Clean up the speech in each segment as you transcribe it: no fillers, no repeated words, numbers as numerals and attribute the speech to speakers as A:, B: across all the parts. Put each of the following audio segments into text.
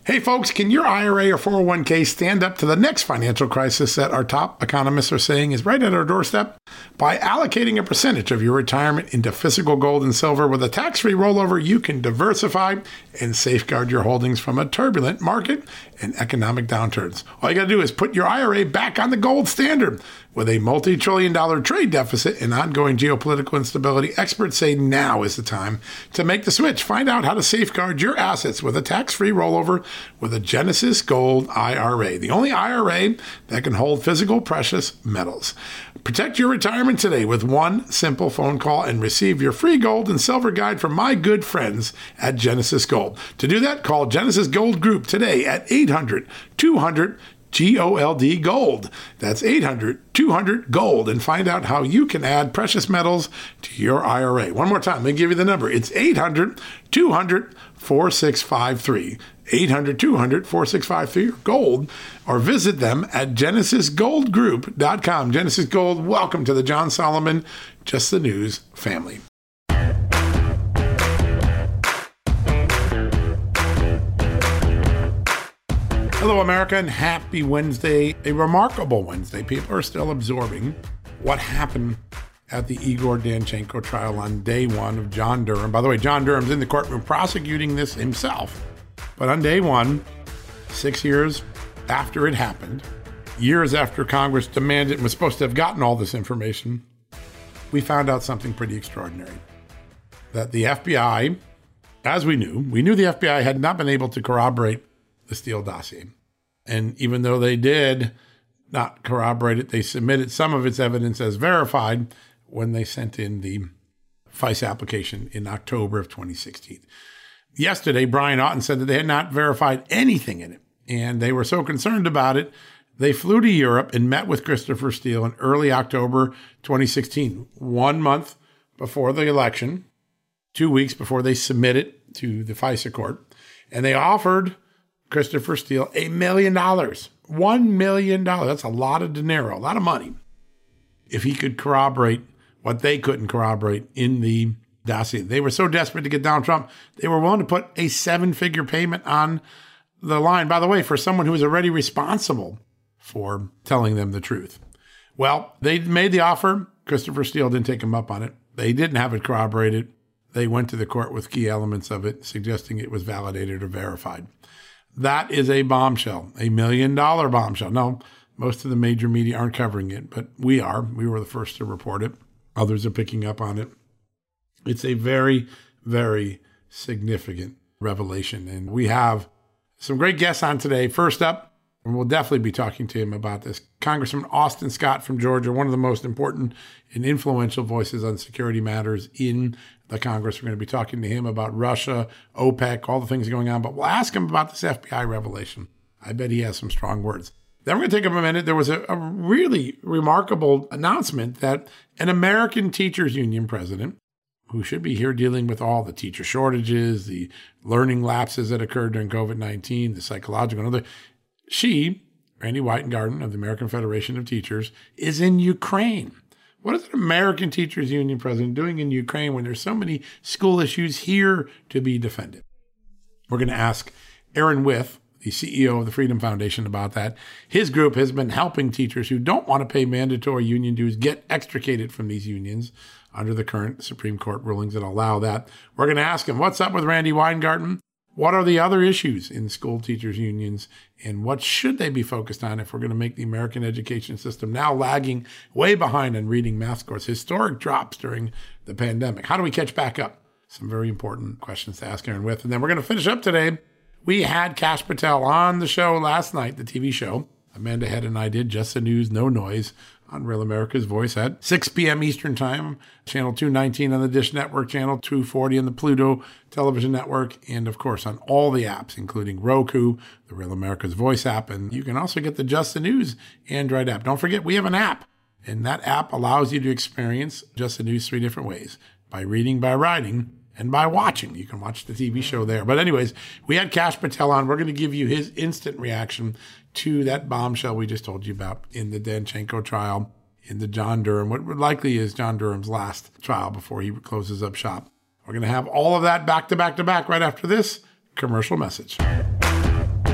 A: Hey folks, can your IRA or 401k stand up to the next financial crisis that our top economists are saying is right at our doorstep? By allocating a percentage of your retirement into physical gold and silver with a tax-free rollover, you can diversify and safeguard your holdings from a turbulent market and economic downturns. All you got to do is put your IRA back on the gold standard. With a multi-trillion-dollar trade deficit and ongoing geopolitical instability, experts say now is the time to make the switch. Find out how to safeguard your assets with a tax-free rollover with a Genesis Gold IRA, the only IRA that can hold physical precious metals. Protect your retirement today with one simple phone call and receive your free gold and silver guide from my good friends at Genesis Gold. To do that, call Genesis Gold Group today at 800-200 GOLD Gold. That's 800-200-GOLD, and find out how you can add precious metals to your IRA. One more time, let me give you the number. It's 800-200-4653. 800-200-4653 or gold, or visit them at genesisgoldgroup.com. Genesis Gold, welcome to the John Solomon Just the News family. Hello, America, and happy Wednesday. A remarkable Wednesday. People are still absorbing what happened at the Igor Danchenko trial on day one of John Durham. By the way, John Durham's in the courtroom prosecuting this himself. But on day one, 6 years after it happened, years after Congress demanded and was supposed to have gotten all this information, we found out something pretty extraordinary. That the FBI, as we knew the FBI had not been able to corroborate the Steele dossier. And even though they did not corroborate it, they submitted some of its evidence as verified when they sent in the FICE application in October of 2016. Yesterday, Brian Auten said that they had not verified anything in it, and they were so concerned about it, they flew to Europe and met with Christopher Steele in early October 2016, 1 month before the election, 2 weeks before they submitted to the FISA court, and they offered Christopher Steele $1 million. $1 million. That's a lot of dinero, a lot of money. If he could corroborate what they couldn't corroborate in the dossier. They were so desperate to get Donald Trump, they were willing to put a 7-figure payment on the line, by the way, for someone who was already responsible for telling them the truth. Well, they made the offer. Christopher Steele didn't take him up on it. They didn't have it corroborated. They went to the court with key elements of it, suggesting it was validated or verified. That is a bombshell, $1 million bombshell. No, most of the major media aren't covering it, but we are. We were the first to report it. Others are picking up on it. It's a very, very significant revelation. And we have some great guests on today. First up, and we'll definitely be talking to him about this, Congressman Austin Scott from Georgia, one of the most important and influential voices on security matters in the Congress. We're going to be talking to him about Russia, OPEC, all the things going on, but we'll ask him about this FBI revelation. I bet he has some strong words. Then we're going to take up a minute. There was a really remarkable announcement that an American Teachers Union president, who should be here dealing with all the teacher shortages, the learning lapses that occurred during COVID-19, the psychological and other. She, Randy Weingarten of the American Federation of Teachers, is in Ukraine. What is an American Teachers Union president doing in Ukraine when there's so many school issues here to be defended? We're going to ask Aaron Wyeth, the CEO of the Freedom Foundation, about that. His group has been helping teachers who don't want to pay mandatory union dues get extricated from these unions under the current Supreme Court rulings that allow that. We're going to ask him, what's up with Randy Weingarten? What are the other issues in school teachers unions, and what should they be focused on if we're going to make the American education system, now lagging way behind on reading math scores, historic drops during the pandemic? How do we catch back up? Some very important questions to ask Aaron Wyeth. And then we're going to finish up today. We had Kash Patel on the show last night, the TV show. Amanda Head and I did Just the News, No Noise on Real America's Voice at 6 p.m. Eastern Time, channel 219 on the Dish Network, channel 240 on the Pluto Television Network, and of course on all the apps, including Roku, the Real America's Voice app, and you can also get the Just the News Android app. Don't forget, we have an app, and that app allows you to experience Just the News 3 different ways: by reading, by writing, and by watching. You can watch the TV show there. But anyways, we had Kash Patel on. We're going to give you his instant reaction to that bombshell we just told you about in the Danchenko trial, in the John Durham, what likely is John Durham's last trial before he closes up shop. We're going to have all of that back to back to back right after this commercial message.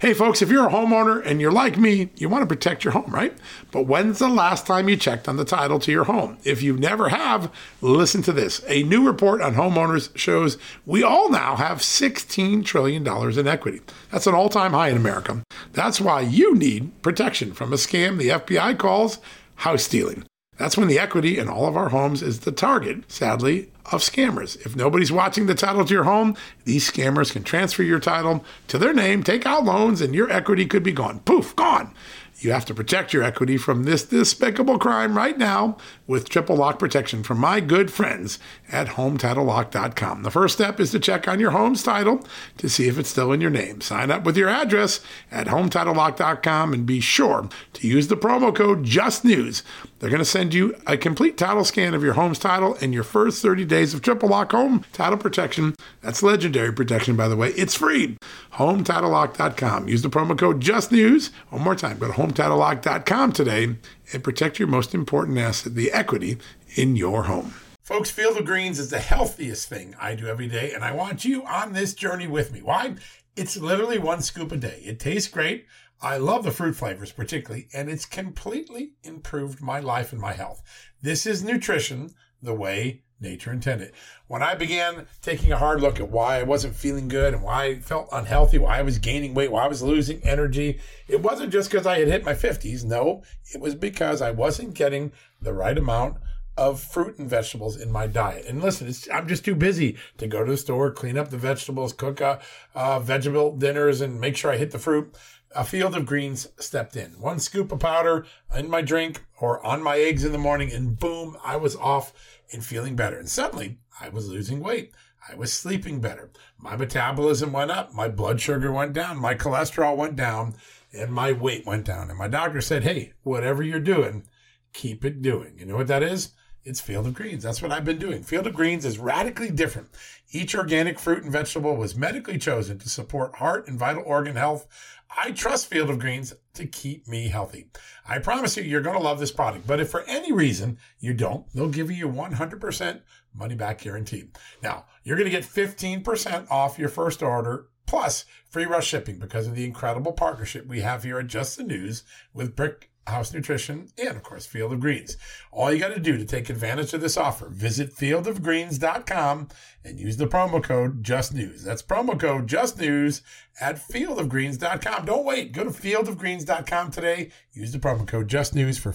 A: Hey, folks, if you're a homeowner and you're like me, you want to protect your home, right? But when's the last time you checked on the title to your home? If you never have, listen to this. A new report on homeowners shows we all now have $16 trillion in equity. That's an all-time high in America. That's why you need protection from a scam the FBI calls house stealing. That's when the equity in all of our homes is the target, sadly, of scammers. If nobody's watching the title to your home, these scammers can transfer your title to their name, take out loans, and your equity could be gone. Poof, gone. You have to protect your equity from this despicable crime right now with triple lock protection from my good friends at HomeTitleLock.com. The first step is to check on your home's title to see if it's still in your name. Sign up with your address at HomeTitleLock.com and be sure to use the promo code JUSTNEWS. They're going to send you a complete title scan of your home's title and your first 30 days of triple lock home title protection. That's legendary protection, by the way. It's free. HomeTitleLock.com. Use the promo code JUSTNEWS. One more time, go to HomeTitleLock.com today and protect your most important asset, the equity in your home. Folks, Field of Greens is the healthiest thing I do every day, and I want you on this journey with me. Why? It's literally one scoop a day. It tastes great. I love the fruit flavors particularly, and it's completely improved my life and my health. This is nutrition the way nature intended. When I began taking a hard look at why I wasn't feeling good and why I felt unhealthy, why I was gaining weight, why I was losing energy, it wasn't just because I had hit my 50s. No, it was because I wasn't getting the right amount of fruit and vegetables in my diet. And listen, I'm just too busy to go to the store, clean up the vegetables, cook vegetable dinners, and make sure I hit the fruit. A Field of Greens stepped in. One scoop of powder in my drink or on my eggs in the morning, and boom, I was off and feeling better. And suddenly, I was losing weight. I was sleeping better. My metabolism went up. My blood sugar went down. My cholesterol went down. And my weight went down. And my doctor said, hey, whatever you're doing, keep it doing. You know what that is? It's Field of Greens. That's what I've been doing. Field of Greens is radically different. Each organic fruit and vegetable was medically chosen to support heart and vital organ health. I trust Field of Greens to keep me healthy. I promise you, you're going to love this product. But if for any reason you don't, they'll give you a 100% money back guarantee. Now, you're going to get 15% off your first order plus free rush shipping because of the incredible partnership we have here at Just the News with Brick House Nutrition and, of course, Field of Greens. All you got to do to take advantage of this offer, visit fieldofgreens.com and use the promo code JUSTNEWS. That's promo code JUSTNEWS at fieldofgreens.com. Don't wait. Go to fieldofgreens.com today. Use the promo code JUSTNEWS for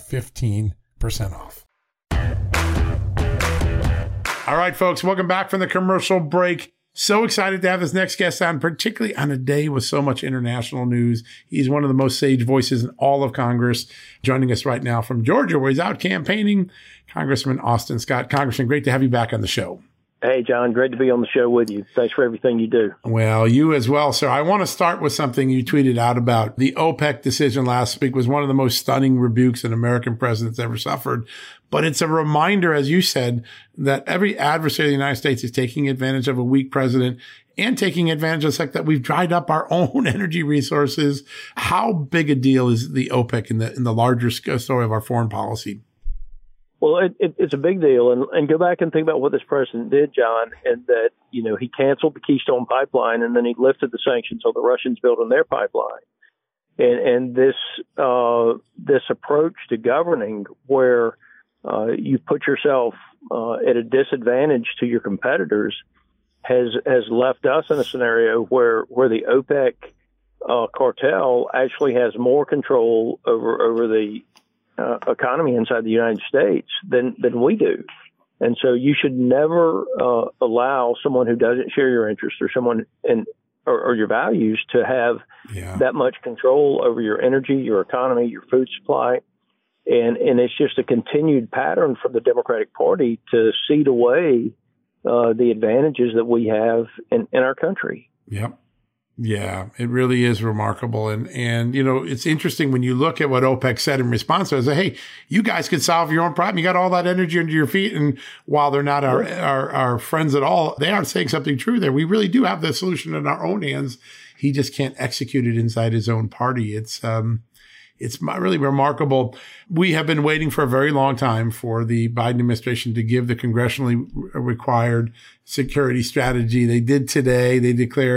A: 15% off. All right, folks, welcome back from the commercial break. So excited to have this next guest on, particularly on a day with so much international news. He's one of the most sage voices in all of Congress, joining us right now from Georgia, where he's out campaigning, Congressman Austin Scott. Congressman, great to have you back on the show.
B: Hey, John, great to be on the show with you. Thanks for everything you do.
A: Well, you as well, sir. I want to start with something you tweeted out about. The OPEC decision last week was one of the most stunning rebukes an American president's ever suffered. But it's a reminder, as you said, that every adversary of the United States is taking advantage of a weak president and taking advantage of the fact that we've dried up our own energy resources. How big a deal is the OPEC in the larger story of our foreign policy?
B: Well, it's a big deal. And go back and think about what this president did, John, and that, you know, he canceled the Keystone Pipeline and then he lifted the sanctions on the Russians building their pipeline. And this approach to governing where you put yourself at a disadvantage to your competitors has left us in a scenario where the OPEC cartel actually has more control over the economy inside the United States than we do. And so you should never allow someone who doesn't share your interests or someone or your values to have that much control over your energy, your economy, your food supply. And it's just a continued pattern from the Democratic Party to cede away the advantages that we have in our country.
A: Yep. Yeah, it really is remarkable. And, you know, it's interesting when you look at what OPEC said in response to it. Say, hey, you guys can solve your own problem. You got all that energy under your feet. And while they're not our friends at all, they are saying something true there. We really do have the solution in our own hands. He just can't execute it inside his own party. It's really remarkable. We have been waiting for a very long time for the Biden administration to give the congressionally required security strategy. They did today. They declare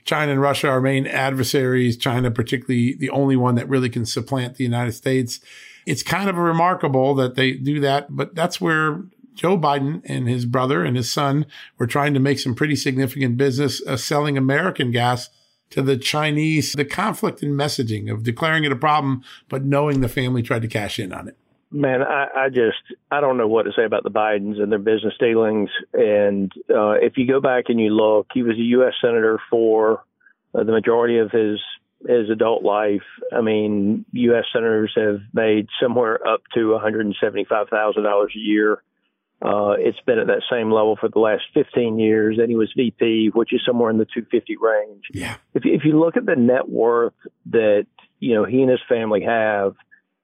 A: China and Russia are main adversaries. China, particularly, the only one that really can supplant the United States. It's kind of remarkable that they do that, but that's where Joe Biden and his brother and his son were trying to make some pretty significant business selling American gas to the Chinese. The conflict in messaging of declaring it a problem, but knowing the family tried to cash in on it.
B: Man, I don't know what to say about the Bidens and their business dealings. And if you go back and you look, he was a U.S. Senator for the majority of his adult life. I mean, U.S. Senators have made somewhere up to $175,000 a year. It's been at that same level for the last 15 years. And he was VP, which is somewhere in the 250 range.
A: Yeah.
B: If you look at the net worth that, he and his family have,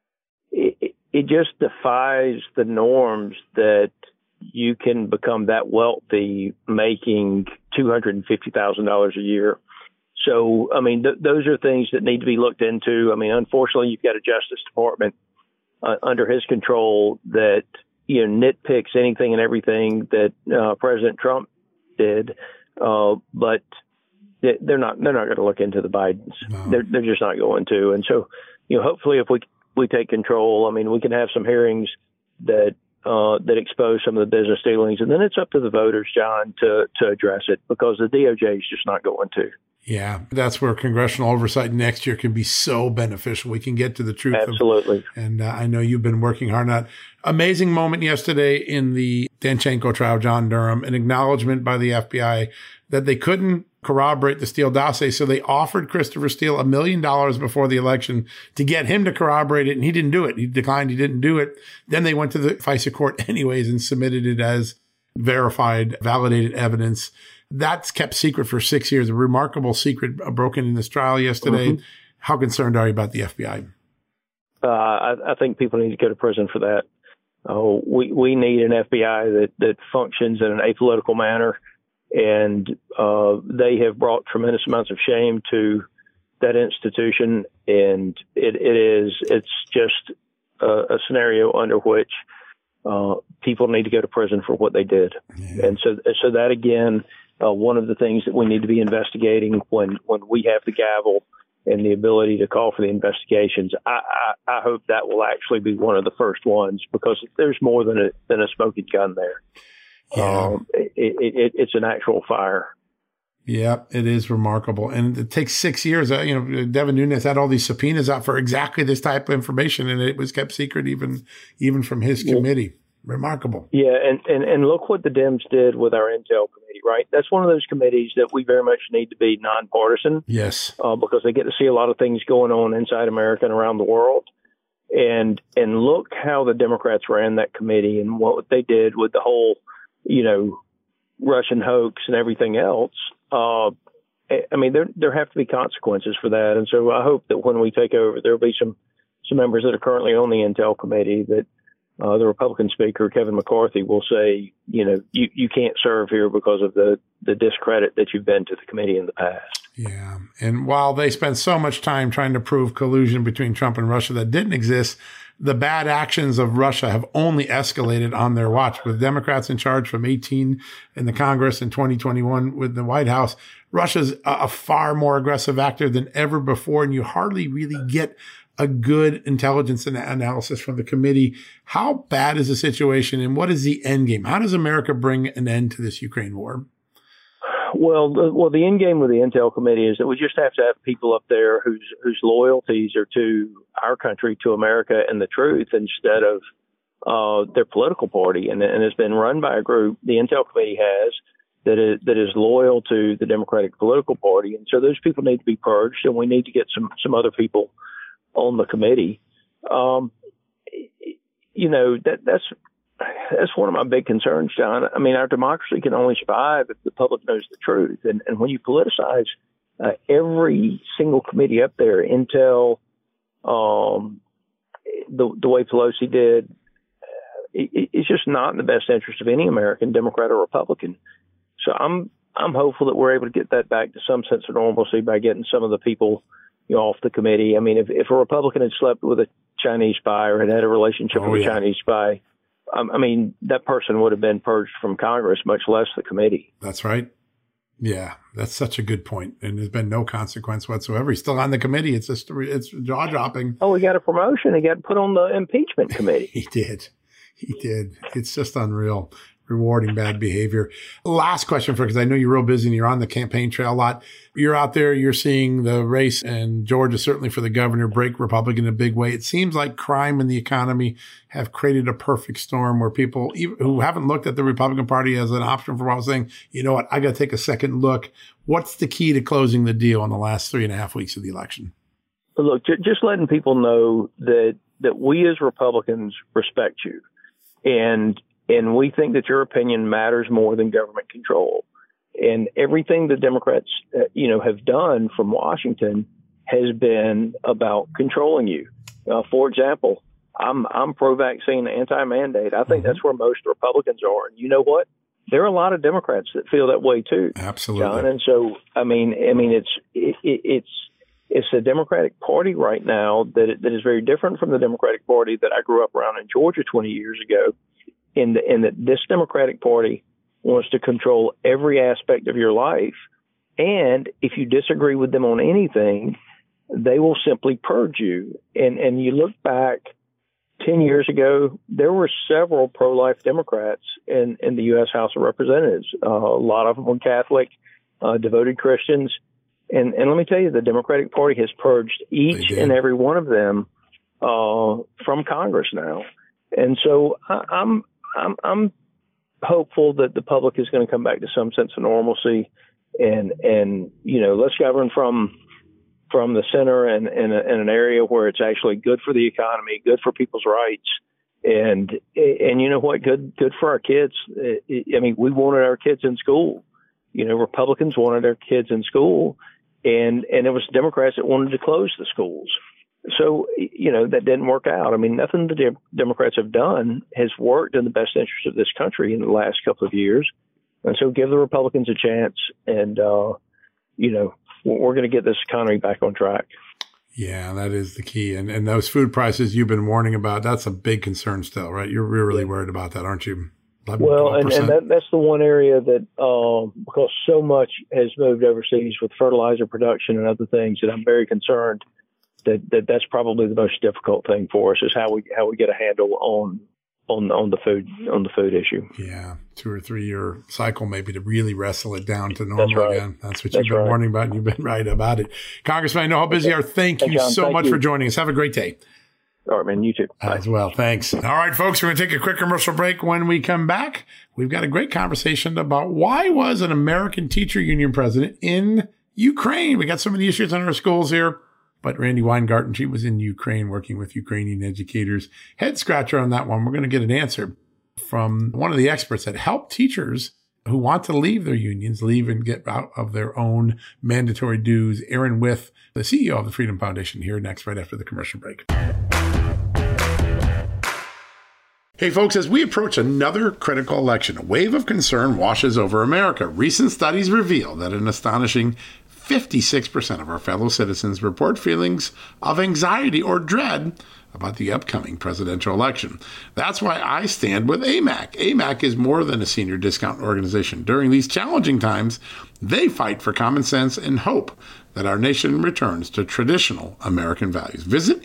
B: it just defies the norms that you can become that wealthy making $250,000 a year. So, I mean, those are things that need to be looked into. I mean, unfortunately, you've got a Justice Department under his control that, nitpicks anything and everything that President Trump did. But they're not going to look into the Bidens. No. They're just not going to. And so, hopefully if we take control, I mean, we can have some hearings that expose some of the business dealings, and then it's up to the voters, John, to address it, because the DOJ is just not going to.
A: Yeah, that's where congressional oversight next year can be so beneficial. We can get to the truth.
B: Absolutely.
A: And I know you've been working hard on that. Amazing moment yesterday in the Danchenko trial, John Durham, an acknowledgement by the FBI that they couldn't corroborate the Steele dossier. So they offered Christopher Steele $1 million before the election to get him to corroborate it. And he didn't do it. He declined. He didn't do it. Then they went to the FISA court anyways and submitted it as verified, validated evidence. That's kept secret for 6 years. A remarkable secret broken in this trial yesterday. Mm-hmm. How concerned are you about the FBI?
B: I think people need to go to prison for that. We need an FBI that functions in an apolitical manner. And they have brought tremendous amounts of shame to that institution. And it's just a scenario under which people need to go to prison for what they did. Yeah. And so that, again, one of the things that we need to be investigating when we have the gavel and the ability to call for the investigations, I hope that will actually be one of the first ones, because there's more than a smoking gun there. Yeah. It's an actual fire.
A: Yeah, it is remarkable. And it takes 6 years. Devin Nunes had all these subpoenas out for exactly this type of information, and it was kept secret even from his committee. Remarkable.
B: Yeah, and look what the Dems did with our Intel committee, right? That's one of those committees that we very much need to be nonpartisan.
A: Yes.
B: Because they get to see a lot of things going on inside America and around the world. And look how the Democrats ran that committee and what they did with the whole, Russian hoax and everything else. I mean, there have to be consequences for that. And so I hope that when we take over, there'll be some members that are currently on the Intel committee that the Republican Speaker, Kevin McCarthy, will say, you can't serve here because of the discredit that you've been to the committee in the past.
A: Yeah. And while they spent so much time trying to prove collusion between Trump and Russia that didn't exist, the bad actions of Russia have only escalated on their watch. With Democrats in charge from 2018 in the Congress and 2021 with the White House, Russia's a far more aggressive actor than ever before, and you hardly really get a good intelligence analysis from the committee. How bad is the situation, and what is the end game? How does America bring an end to this Ukraine war?
B: Well, the end game with the Intel Committee is that we just have to have people up there whose loyalties are to our country, to America, and the truth, instead of their political party. And it's been run by a group, the Intel Committee has, that is loyal to the Democratic political party. And so those people need to be purged, and we need to get some other people on the committee. That's one of my big concerns, John. I mean, our democracy can only survive if the public knows the truth. And when you politicize every single committee up there, Intel, the way Pelosi did, it's just not in the best interest of any American, Democrat or Republican. So I'm hopeful that we're able to get that back to some sense of normalcy by getting some of the people off the committee. I mean, if a Republican had slept with a Chinese spy or had a relationship with a Chinese spy, I mean, that person would have been purged from Congress, much less the committee.
A: That's right. Yeah, that's such a good point. And there's been no consequence whatsoever. He's still on the committee. It's jaw-dropping.
B: Oh, he got a promotion. He got put on the impeachment committee.
A: He did. It's just unreal. Rewarding bad behavior. Last question because I know you're real busy and you're on the campaign trail a lot. You're out there, you're seeing the race in Georgia, certainly for the governor, break Republican in a big way. It seems like crime and the economy have created a perfect storm where people who haven't looked at the Republican Party as an option for a while saying, you know what, I got to take a second look. What's the key to closing the deal in the last 3.5 weeks of the election?
B: Look, just letting people know that we as Republicans respect you. And we think that your opinion matters more than government control. And everything the Democrats, have done from Washington has been about controlling you. For example, I'm pro-vaccine, anti-mandate. I think that's where most Republicans are. And you know what? There are a lot of Democrats that feel that way too.
A: Absolutely.
B: John. And so, I mean, it's the Democratic Party right now that is very different from the Democratic Party that I grew up around in Georgia 20 years ago. In that this Democratic Party wants to control every aspect of your life. And if you disagree with them on anything, they will simply purge you. And you look back 10 years ago, there were several pro-life Democrats in the U.S. House of Representatives. A lot of them were Catholic, devoted Christians. And let me tell you, the Democratic Party has purged each and every one of them from Congress now. And so I'm hopeful that the public is going to come back to some sense of normalcy, and let's govern from the center and in an area where it's actually good for the economy, good for people's rights, and you know what, good for our kids. I mean, we wanted our kids in school. Republicans wanted our kids in school, and it was Democrats that wanted to close the schools. So, that didn't work out. I mean, nothing the Democrats have done has worked in the best interest of this country in the last couple of years. And so give the Republicans a chance. And, we're going to get this economy back on track.
A: Yeah, that is the key. And those food prices you've been warning about, that's a big concern still, right? You're really worried about that, aren't you? 11,
B: well, and that's the one area that, because so much has moved overseas with fertilizer production and other things, that I'm very concerned that's probably the most difficult thing for us is how we get a handle on the food issue.
A: Yeah, 2 or 3 year cycle maybe to really wrestle it down to normal again. That's what you've been warning about, and you've been right about it. Congressman, I know how busy you are. Thank you so much for joining us. Have a great day.
B: All right, man. You too.
A: Bye. As well. Thanks. All right, folks, we're going to take a quick commercial break. When we come back, we've got a great conversation about why was an American teacher union president in Ukraine. We got so many issues in our schools here. But Randi Weingarten, she was in Ukraine working with Ukrainian educators. Head scratcher on that one. We're going to get an answer from one of the experts that help teachers who want to leave their unions, leave and get out of their own mandatory dues. Aaron Wyth, the CEO of the Freedom Foundation, here next, right after the commercial break. Hey folks, as we approach another critical election, a wave of concern washes over America. Recent studies reveal that an astonishing 56% of our fellow citizens report feelings of anxiety or dread about the upcoming presidential election. That's why I stand with AMAC. AMAC is more than a senior discount organization. During these challenging times, they fight for common sense and hope that our nation returns to traditional American values. Visit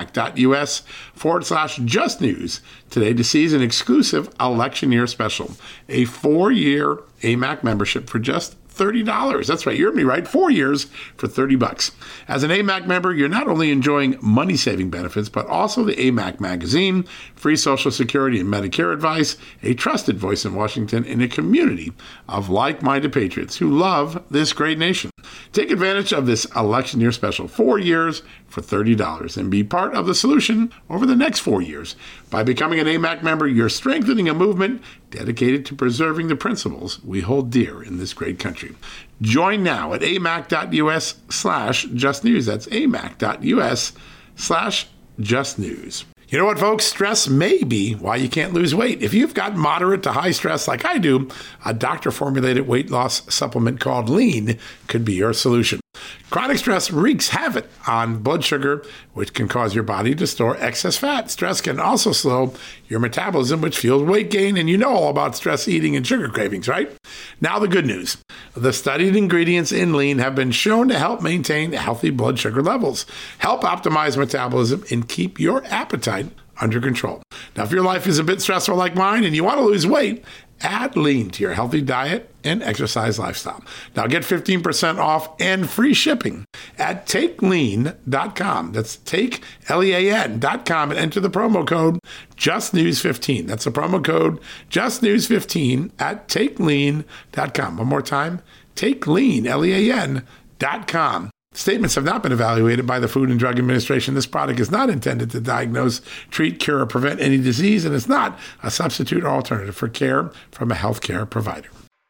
A: amac.us/justnews today to seize an exclusive election year special, a 4-year AMAC membership for just $30. That's right. You heard me right. 4 years for $30. As an AMAC member, you're not only enjoying money-saving benefits, but also the AMAC magazine, free Social Security and Medicare advice, a trusted voice in Washington, and a community of like-minded patriots who love this great nation. Take advantage of this election year special, 4 years for $30, and be part of the solution over the next 4 years. By becoming an AMAC member, you're strengthening a movement dedicated to preserving the principles we hold dear in this great country. Join now at amac.us/justnews. That's amac.us/justnews. You know what, folks? Stress may be why you can't lose weight. If you've got moderate to high stress like I do, a doctor-formulated weight loss supplement called Lean could be your solution. Chronic stress wreaks havoc on blood sugar, which can cause your body to store excess fat. Stress can also slow your metabolism, which fuels weight gain. And you know all about stress eating and sugar cravings, right? Now the good news. The studied ingredients in Lean have been shown to help maintain healthy blood sugar levels, help optimize metabolism, and keep your appetite under control. Now, if your life is a bit stressful like mine and you want to lose weight, add Lean to your healthy diet and exercise lifestyle. Now get 15% off and free shipping at takelean.com. That's takelean.com and enter the promo code JustNews15. That's the promo code JustNews15 at takelean.com. One more time, takelean.com. Statements have not been evaluated by the Food and Drug Administration. This product is not intended to diagnose, treat, cure, or prevent any disease, and is not a substitute or alternative for care from a healthcare provider.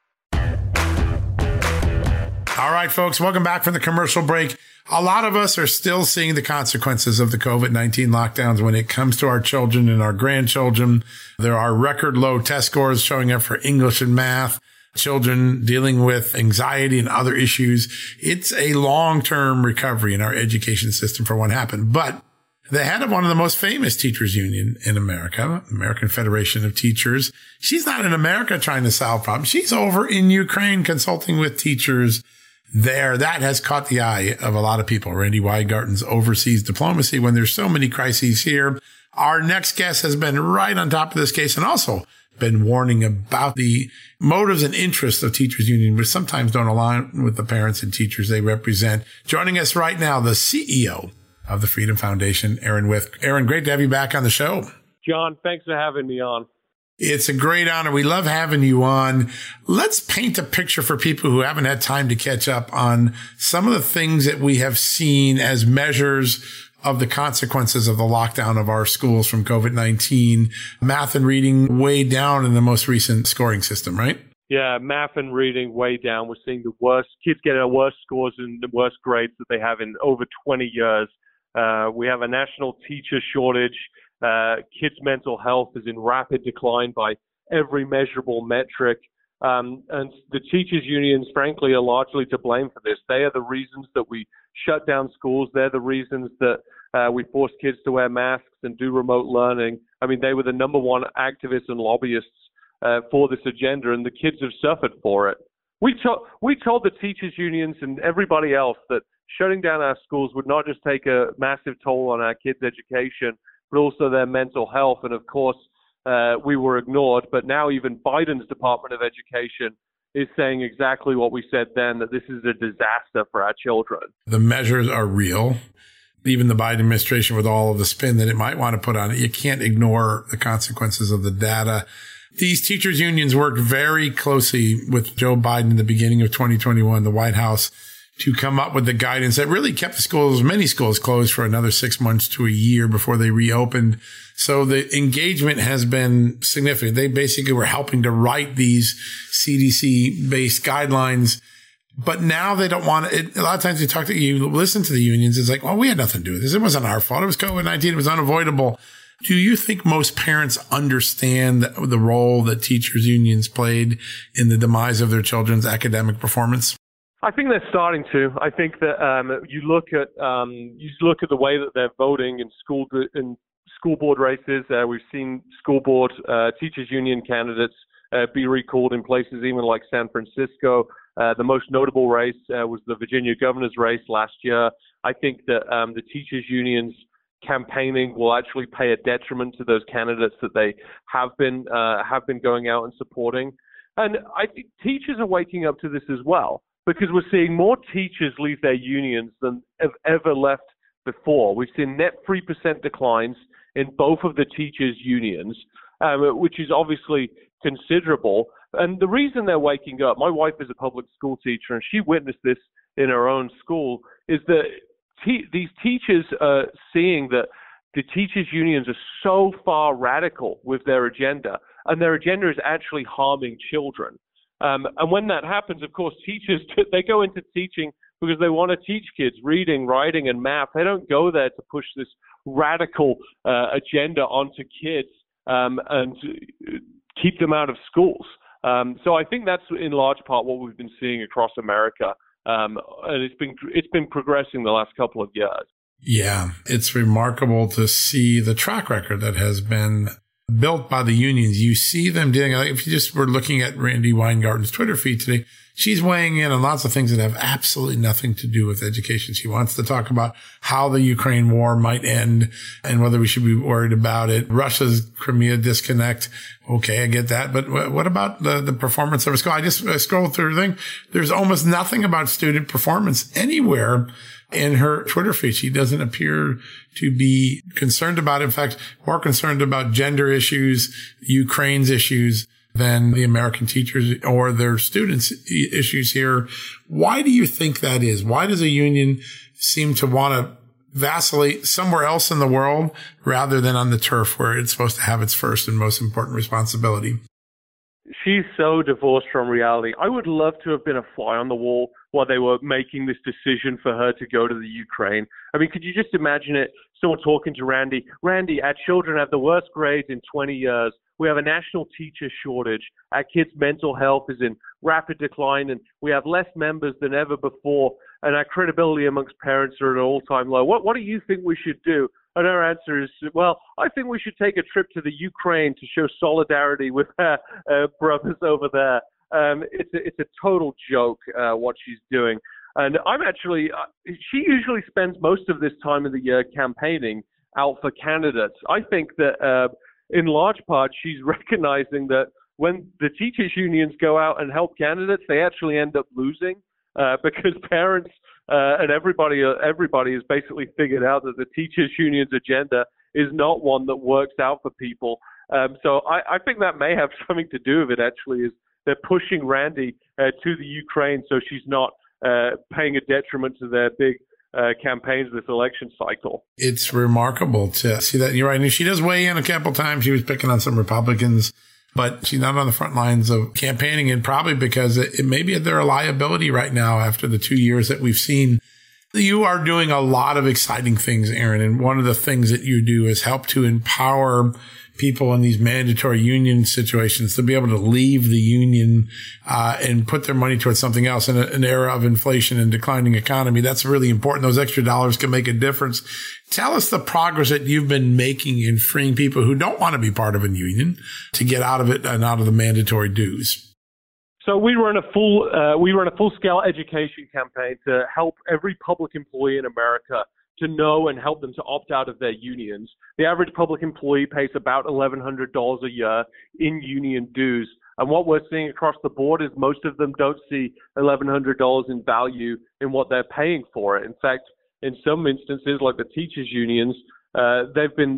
A: All right, folks, welcome back from the commercial break. A lot of us are still seeing the consequences of the COVID-19 lockdowns when it comes to our children and our grandchildren. There are record low test scores showing up for English and math. Children dealing with anxiety and other issues. It's a long-term recovery in our education system for what happened. But the head of one of the most famous teachers union in America, American Federation of Teachers, she's not in America trying to solve problems. She's over in Ukraine consulting with teachers there. That has caught the eye of a lot of people. Randy Weingarten's overseas diplomacy when there's so many crises here. Our next guest has been right on top of this case and also been warning about the motives and interests of teachers union, which sometimes don't align with the parents and teachers they represent. Joining us right now, the CEO of the Freedom Foundation, Aaron Wyth. Aaron, great to have you back on the show.
C: John, thanks for having me on.
A: It's a great honor. We love having you on. Let's paint a picture for people who haven't had time to catch up on some of the things that we have seen as measures of the consequences of the lockdown of our schools from COVID-19. Math and reading way down in the most recent scoring system, right?
C: Yeah, math and reading way down. We're seeing the worst, kids getting the worst scores and the worst grades that they have in over 20 years. We have a national teacher shortage. Kids' mental health is in rapid decline by every measurable metric. And the teachers' unions, frankly, are largely to blame for this. They are the reasons that we shut down schools. They're the reasons that we force kids to wear masks and do remote learning. I mean, they were the number one activists and lobbyists for this agenda, and the kids have suffered for it. We told the teachers' unions and everybody else that shutting down our schools would not just take a massive toll on our kids' education, but also their mental health. And of course, we were ignored. But now even Biden's Department of Education is saying exactly what we said then, that this is a disaster for our children.
A: The measures are real. Even the Biden administration, with all of the spin that it might want to put on it, you can't ignore the consequences of the data. These teachers' unions worked very closely with Joe Biden in the beginning of 2021, the White House, to come up with the guidance that really kept the schools, many schools, closed for another 6 months to a year before they reopened. So the engagement has been significant. They basically were helping to write these CDC-based guidelines. But now they don't want it. A lot of times you talk to you, listen to the unions. It's like, well, we had nothing to do with this. It wasn't our fault. It was COVID-19. It was unavoidable. Do you think most parents understand the role that teachers unions played in the demise of their children's academic performance?
C: I think they're starting to. I think that you look at the way that they're voting in school board races. We've seen school board teachers union candidates be recalled in places even like San Francisco. The most notable race was the Virginia governor's race last year. I think that the teachers unions campaigning will actually pay a detriment to those candidates that they have been going out and supporting. And I think teachers are waking up to this as well, because we're seeing more teachers leave their unions than have ever left before. We've seen net 3% declines in both of the teachers' unions, which is obviously considerable. And the reason they're waking up, my wife is a public school teacher, and she witnessed this in her own school, is that these teachers are seeing that the teachers' unions are so far radical with their agenda, and their agenda is actually harming children. And when that happens, of course, teachers, they go into teaching because they want to teach kids reading, writing, and math. They don't go there to push this radical agenda onto kids and keep them out of schools. So I think that's in large part what we've been seeing across America. and it's been progressing the last couple of years.
A: Yeah, it's remarkable to see the track record that has been built by the unions. You see them doing, like if you just were looking at Randi Weingarten's Twitter feed today, she's weighing in on lots of things that have absolutely nothing to do with education. She wants to talk about how the Ukraine war might end and whether we should be worried about it. Russia's Crimea disconnect. Okay, I get that. But what about the performance of a school? I just scrolled through the thing. There's almost nothing about student performance anywhere in her Twitter feed. She doesn't appear to be concerned about it. In fact, more concerned about gender issues, Ukraine's issues than the American teachers or their students' issues here. Why do you think that is? Why does a union seem to want to vacillate somewhere else in the world rather than on the turf where it's supposed to have its first and most important responsibility?
C: She's so divorced from reality. I would love to have been a fly on the wall while they were making this decision for her to go to the Ukraine. I mean, could you just imagine it? Someone talking to Randi. Randi, our children have the worst grades in 20 years. We have a national teacher shortage. Our kids' mental health is in rapid decline, and we have less members than ever before. And our credibility amongst parents are at an all-time low. What do you think we should do? And her answer is, well, I think we should take a trip to the Ukraine to show solidarity with our brothers over there. It's a total joke what she's doing. And I'm actually, she usually spends most of this time of the year campaigning out for candidates. I think that in large part, she's recognizing that when the teachers unions go out and help candidates, they actually end up losing because parents and everybody has basically figured out that the teachers union's agenda is not one that works out for people. So I think that may have something to do with it, actually, is they're pushing Randi to the Ukraine so she's not paying a detriment to their big campaigns this election cycle.
A: It's remarkable to see that. You're right. And she does weigh in a couple times. She was picking on some Republicans, but she's not on the front lines of campaigning, and probably because it may be they're a liability right now after the 2 years that we've seen. You are doing a lot of exciting things, Aaron. And one of the things that you do is help to empower people in these mandatory union situations to be able to leave the union and put their money towards something else in an era of inflation and declining economy. That's really important. Those extra dollars can make a difference. Tell us the progress that you've been making in freeing people who don't want to be part of a union to get out of it and out of the mandatory dues.
C: So we run a full-scale education campaign to help every public employee in America to know and help them to opt out of their unions. The average public employee pays about $1,100 a year in union dues. And what we're seeing across the board is most of them don't see $1,100 in value in what they're paying for it. In fact, in some instances, like the teachers unions, they've been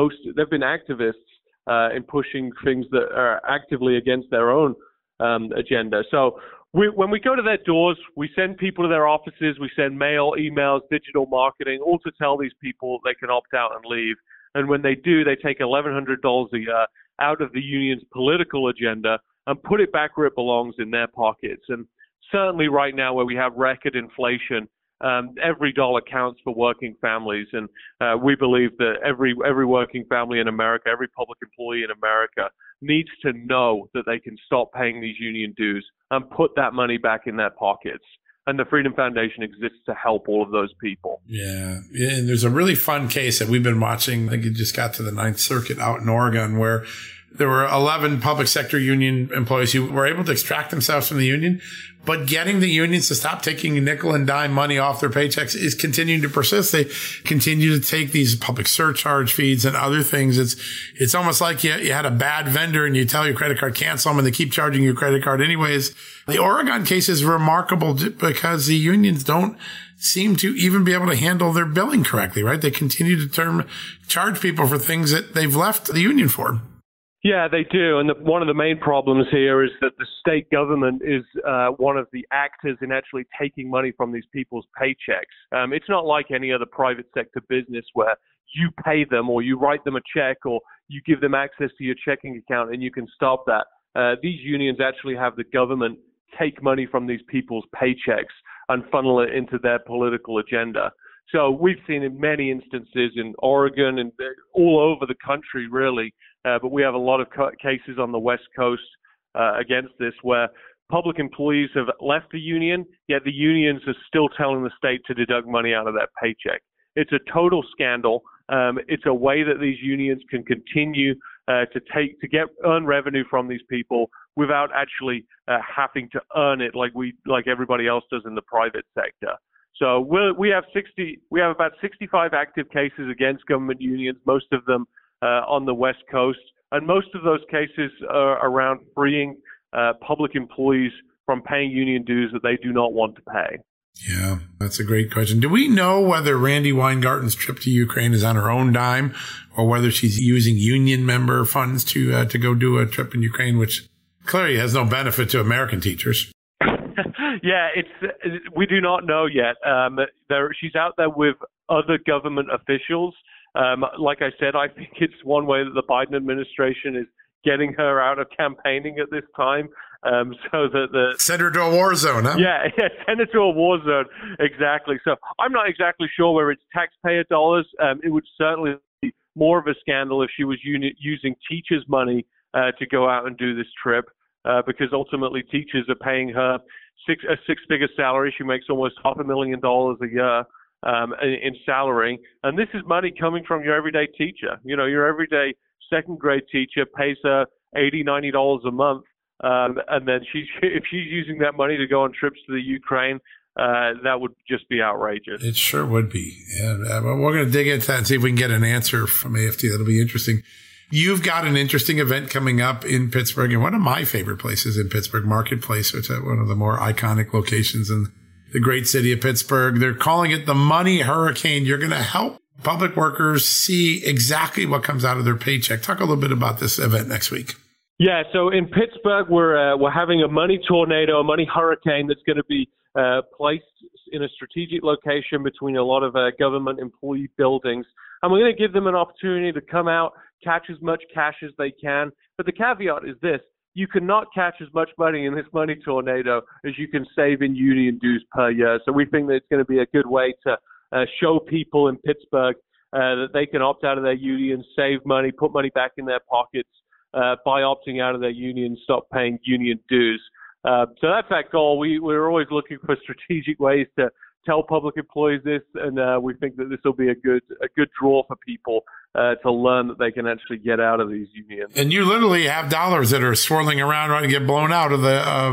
C: activists in pushing things that are actively against their own agenda. So when we go to their doors, we send people to their offices, we send mail, emails, digital marketing, all to tell these people they can opt out and leave. And when they do, they take $1,100 a year out of the union's political agenda and put it back where it belongs, in their pockets. And certainly right now, where we have record inflation, every dollar counts for working families. And we believe that every working family in America, every public employee in America needs to know that they can stop paying these union dues and put that money back in their pockets. And the Freedom Foundation exists to help all of those people. Yeah.
A: And there's a really fun case that we've been watching. I think it just got to the Ninth Circuit out in Oregon, where there were 11 public sector union employees who were able to extract themselves from the union, but getting the unions to stop taking nickel and dime money off their paychecks is continuing to persist. They continue to take these public surcharge fees and other things. It's almost like you had a bad vendor and you tell your credit card cancel them and they keep charging your credit card anyways. The Oregon case is remarkable because the unions don't seem to even be able to handle their billing correctly, right? They continue to charge people for things that they've left the union for.
C: Yeah, they do. And one of the main problems here is that the state government is one of the actors in actually taking money from these people's paychecks. It's not like any other private sector business where you pay them or you write them a check or you give them access to your checking account and you can stop that. These unions actually have the government take money from these people's paychecks and funnel it into their political agenda. So we've seen in many instances in Oregon and all over the country, really, but we have a lot of cases on the West Coast against this, where public employees have left the union, yet the unions are still telling the state to deduct money out of that paycheck. It's a total scandal. It's a way that these unions can continue to earn revenue from these people without actually having to earn it like everybody else does in the private sector. So we have about 65 active cases against government unions, most of them on the West Coast, and most of those cases are around freeing public employees from paying union dues that they do not want to pay.
A: Yeah, that's a great question. Do we know whether Randi Weingarten's trip to Ukraine is on her own dime or whether she's using union member funds to go do a trip in Ukraine, which clearly has no benefit to American teachers?
C: Yeah, we do not know yet. She's out there with other government officials. Like I said, I think it's one way that the Biden administration is getting her out of campaigning at this time. So that send her to a war zone, huh? Yeah, send her to a war zone. Exactly. So I'm not exactly sure whether it's taxpayer dollars. It would certainly be more of a scandal if she was using teachers' money to go out and do this trip, because ultimately teachers are paying her a six-figure salary. She makes almost $500,000 a year in salary, and this is money coming from your everyday teacher. You know, your everyday second-grade teacher pays her $80-90 a month. And then if she's using that money to go on trips to the Ukraine, that would just be outrageous.
A: It sure would be. Yeah, we're going to dig into that and see if we can get an answer from AFT. That'll be interesting. You've got an interesting event coming up in Pittsburgh, and one of my favorite places in Pittsburgh, Marketplace, which is one of the more iconic locations in the great city of Pittsburgh. They're calling it the Money Hurricane. You're going to help public workers see exactly what comes out of their paycheck. Talk a little bit about this event next week.
C: Yeah, so in Pittsburgh, we're having a money tornado, a money hurricane that's going to be placed in a strategic location between a lot of government employee buildings. And we're going to give them an opportunity to come out, catch as much cash as they can. But the caveat is this: you cannot catch as much money in this money tornado as you can save in union dues per year. So we think that it's going to be a good way to show people in Pittsburgh that they can opt out of their union, save money, put money back in their pockets, by opting out of their union, stop paying union dues. So that's that goal. We're always looking for strategic ways to tell public employees this, and we think that this will be a good draw for people to learn that they can actually get out of these unions. And
A: you literally have dollars that are swirling around trying to get blown out of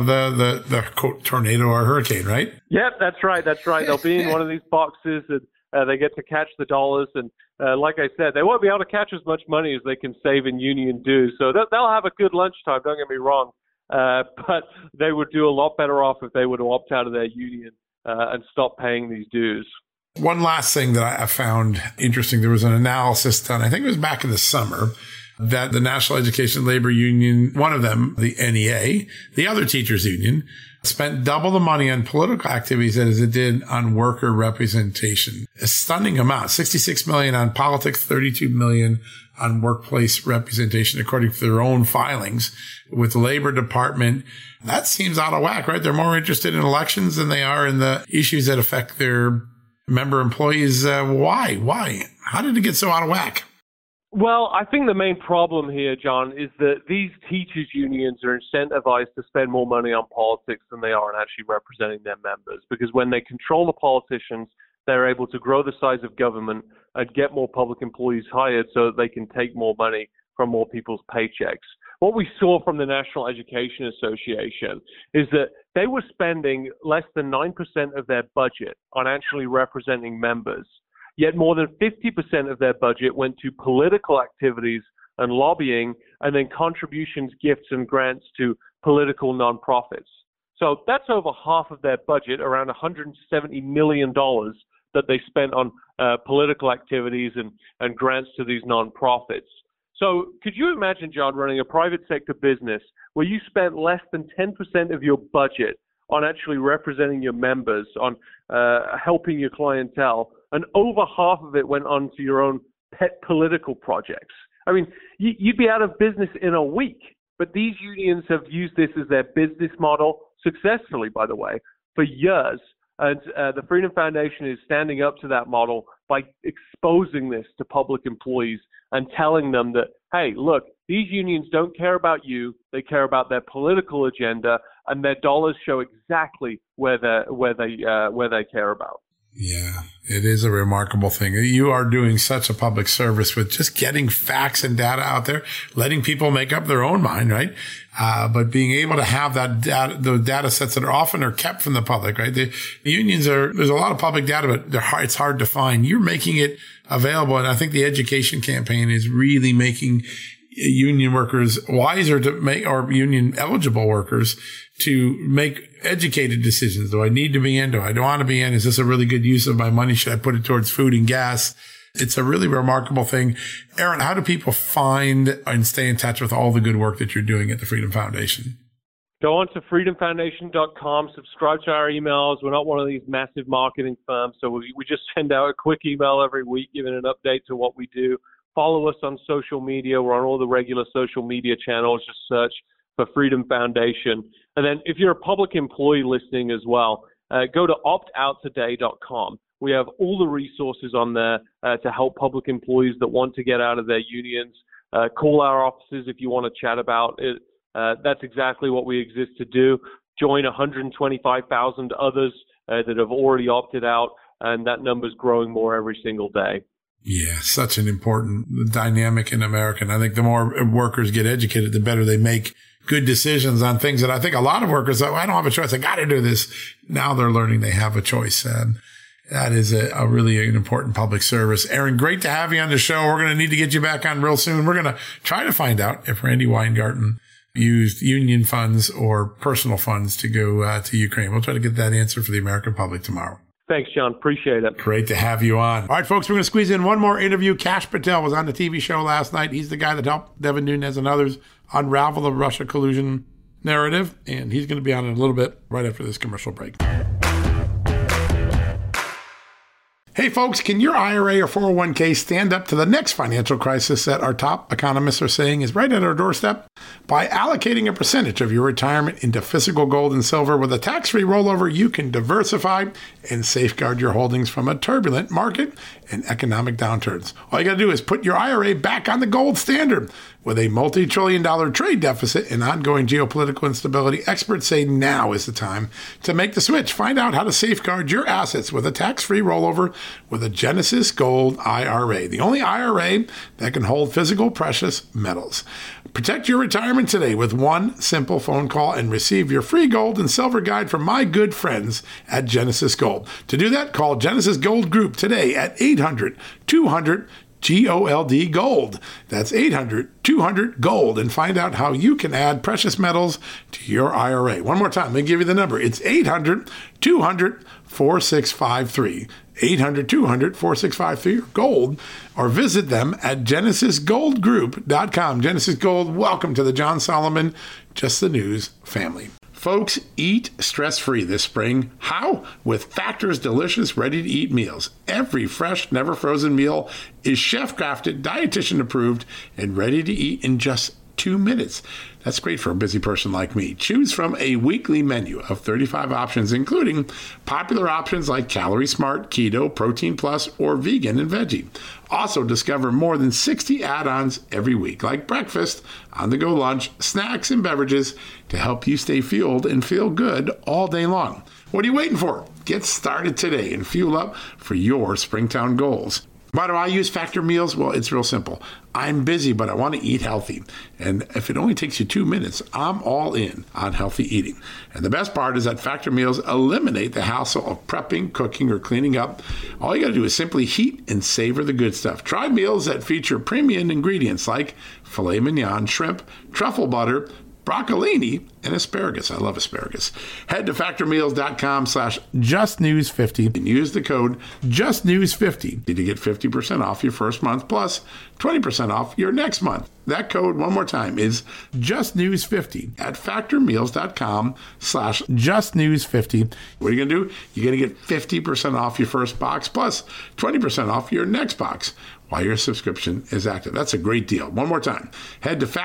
A: the quote, tornado or hurricane, right?
C: Yep, that's right. They'll be in one of these boxes, and they get to catch the dollars. And like I said, they won't be able to catch as much money as they can save in union dues. So they'll have a good lunchtime, don't get me wrong. But they would do a lot better off if they would opt out of their union and stop paying these dues.
A: One last thing that I found interesting, there was an analysis done, I think it was back in the summer, that the National Education Labor Union, one of them, the NEA, the other teachers union, spent double the money on political activities as it did on worker representation. A stunning amount, $66 million on politics, $32 million on workplace representation, according to their own filings with the Labor Department. That seems out of whack, right? They're more interested in elections than they are in the issues that affect their member employees. Why? How did it get so out of whack?
C: Well, I think the main problem here, John, is that these teachers' unions are incentivized to spend more money on politics than they are on actually representing their members. Because when they control the politicians, they're able to grow the size of government and get more public employees hired so that they can take more money from more people's paychecks. What we saw from the National Education Association is that they were spending less than 9% of their budget on actually representing members. Yet more than 50% of their budget went to political activities and lobbying, and then contributions, gifts, and grants to political nonprofits. So that's over half of their budget, around $170 million that they spent on political activities and grants to these nonprofits. So could you imagine, John, running a private sector business where you spent less than 10% of your budget on actually representing your members, on helping your clientele, and over half of it went on to your own pet political projects? I mean, you'd be out of business in a week. But these unions have used this as their business model, successfully, by the way, for years. And the Freedom Foundation is standing up to that model by exposing this to public employees and telling them that, hey, look, These unions don't care about you. They care about their political agenda, and their dollars show exactly where they care about.
A: Yeah, it is a remarkable thing. You are doing such a public service with just getting facts and data out there, letting people make up their own mind, right? But being able to have that data, the data sets that are kept from the public, right? The unions there's a lot of public data, but it's hard to find. You're making it available. And I think the education campaign is really making union workers wiser or union eligible workers to make educated decisions. Do I need to be in? Do I don't want to be in? Is this a really good use of my money? Should I put it towards food and gas? It's a really remarkable thing. Aaron, how do people find and stay in touch with all the good work that you're doing at the Freedom Foundation?
C: Go on to freedomfoundation.com, subscribe to our emails. We're not one of these massive marketing firms, so we just send out a quick email every week giving an update to what we do. Follow us on social media. We're on all the regular social media channels. Just search for Freedom Foundation. And then if you're a public employee listening as well, go to optouttoday.com. We have all the resources on there to help public employees that want to get out of their unions. Call our offices if you want to chat about it. That's exactly what we exist to do. Join 125,000 others that have already opted out, and that number's growing more every single day.
A: Yeah, such an important dynamic in America. And I think the more workers get educated, the better they make good decisions on things that I think a lot of workers say, I don't have a choice. I got to do this. Now they're learning they have a choice. And that is a really an important public service. Aaron, great to have you on the show. We're going to need to get you back on real soon. We're going to try to find out if Randi Weingarten used union funds or personal funds to go to Ukraine. We'll try to get that answer for the American public tomorrow.
C: Thanks, John. Appreciate it.
A: Great to have you on. All right, folks, we're going to squeeze in one more interview. Kash Patel was on the TV show last night. He's the guy that helped Devin Nunes and others unravel the Russia collusion narrative, and he's going to be on in a little bit right after this commercial break. Hey, folks, can your IRA or 401k stand up to the next financial crisis that our top economists are saying is right at our doorstep? By allocating a percentage of your retirement into physical gold and silver with a tax-free rollover, you can diversify and safeguard your holdings from a turbulent market and economic downturns. All you got to do is put your IRA back on the gold standard. With a multi-trillion-dollar trade deficit and ongoing geopolitical instability, experts say now is the time to make the switch. Find out how to safeguard your assets with a tax-free rollover with a Genesis Gold IRA, the only IRA that can hold physical precious metals. Protect your retirement today with one simple phone call and receive your free gold and silver guide from my good friends at Genesis Gold. To do that, call Genesis Gold Group today at 800-200 GOLD Gold. That's 800-200-GOLD, and find out how you can add precious metals to your IRA. One more time, let me give you the number. It's 800-200-4653. 800-200-4653 or gold, or visit them at genesisgoldgroup.com. Genesis Gold, welcome to the John Solomon Just the News family. Folks, eat stress-free this spring. How? With Factor's delicious, ready-to-eat meals. Every fresh, never-frozen meal is chef-crafted, dietitian-approved, and ready to eat in just 2 minutes. That's great for a busy person like me. Choose from a weekly menu of 35 options, including popular options like Calorie Smart, Keto, Protein Plus, or Vegan and Veggie. Also discover more than 60 add-ons every week, like breakfast, on-the-go lunch, snacks, and beverages to help you stay fueled and feel good all day long. What are you waiting for? Get started today and fuel up for your Springtown goals. Why do I use Factor meals? Well, it's real simple. I'm busy, but I want to eat healthy. And if it only takes you 2 minutes, I'm all in on healthy eating. And the best part is that Factor meals eliminate the hassle of prepping, cooking, or cleaning up. All you got to do is simply heat and savor the good stuff. Try meals that feature premium ingredients like filet mignon, shrimp, truffle butter, broccolini, and asparagus. I love asparagus. Head to factormeals.com/justnews50 and use the code justnews50 to get 50% off your first month plus 20% off your next month. That code, one more time, is justnews50 at factormeals.com/justnews50. What are you going to do? You're going to get 50% off your first box plus 20% off your next box while your subscription is active. That's a great deal. One more time. Head to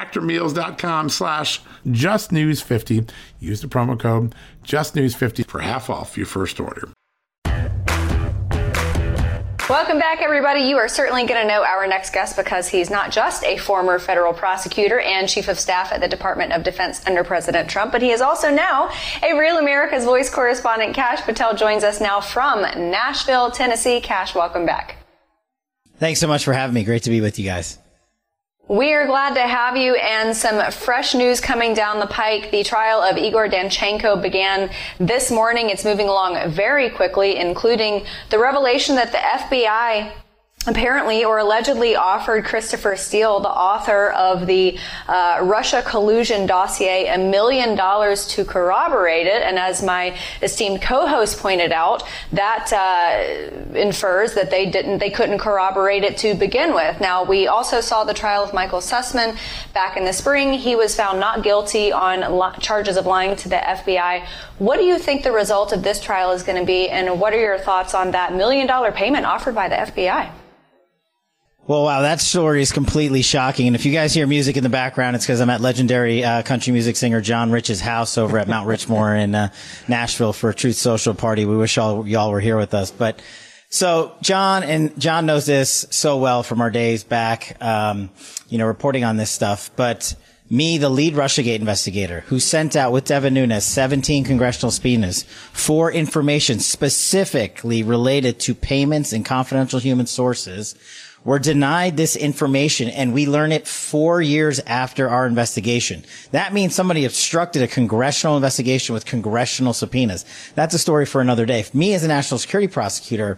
A: factormeals.com/justnews50. Use the promo code justnews50 for half off your first order.
D: Welcome back, everybody. You are certainly going to know our next guest because he's not just a former federal prosecutor and chief of staff at the Department of Defense under President Trump, but he is also now a Real America's Voice correspondent. Kash Patel joins us now from Nashville, Tennessee. Kash, welcome back.
E: Thanks so much for having me. Great to be with you guys.
D: We are glad to have you, and some fresh news coming down the pike. The trial of Igor Danchenko began this morning. It's moving along very quickly, including the revelation that the FBI apparently or allegedly offered Christopher Steele, the author of the Russia collusion dossier, $1 million to corroborate it. And as my esteemed co-host pointed out, that infers that they couldn't corroborate it to begin with. Now, we also saw the trial of Michael Sussman back in the spring. He was found not guilty on charges of lying to the FBI. What do you think the result of this trial is going to be, and what are your thoughts on that $1 million payment offered by the FBI?
E: Well, wow, that story is completely shocking. And if you guys hear music in the background, it's because I'm at legendary country music singer John Rich's house over at Mount Richmore in Nashville for a Truth Social party. We wish y'all were here with us. But so John knows this so well from our days back, reporting on this stuff. But me, the lead Russiagate investigator, who sent out with Devin Nunes 17 congressional subpoenas for information specifically related to payments and confidential human sources, were denied this information, and we learn it 4 years after our investigation. That means somebody obstructed a congressional investigation with congressional subpoenas. That's a story for another day. Me as a national security prosecutor,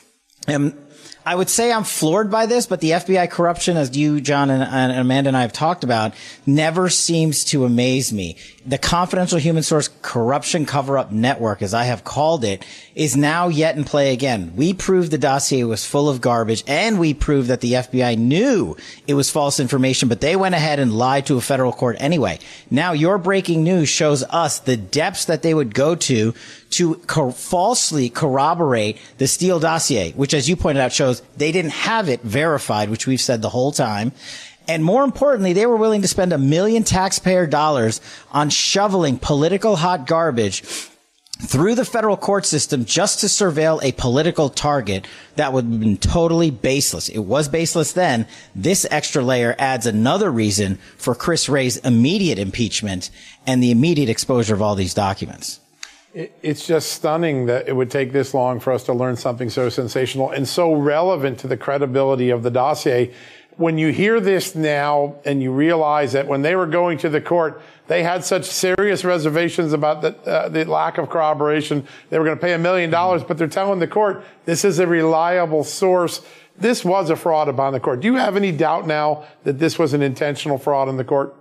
E: I would say I'm floored by this, but the FBI corruption, as you, John, and Amanda and I have talked about, never seems to amaze me. The confidential human source corruption cover-up network, as I have called it, is now yet in play again. We proved the dossier was full of garbage, and we proved that the FBI knew it was false information, but they went ahead and lied to a federal court anyway. Now your breaking news shows us the depths that they would go to falsely corroborate the Steele dossier, which, as you pointed out, shows they didn't have it verified, which we've said the whole time. And more importantly, they were willing to spend $1 million taxpayer dollars on shoveling political hot garbage through the federal court system just to surveil a political target that would have been totally baseless. It was baseless then. This extra layer adds another reason for Chris Wray's immediate impeachment and the immediate exposure of all these documents.
A: It's just stunning that it would take this long for us to learn something so sensational and so relevant to the credibility of the dossier. When you hear this now and you realize that when they were going to the court, they had such serious reservations about the lack of corroboration. They were going to pay $1 million, but they're telling the court this is a reliable source. This was a fraud upon the court. Do you have any doubt now that this was an intentional fraud on the court?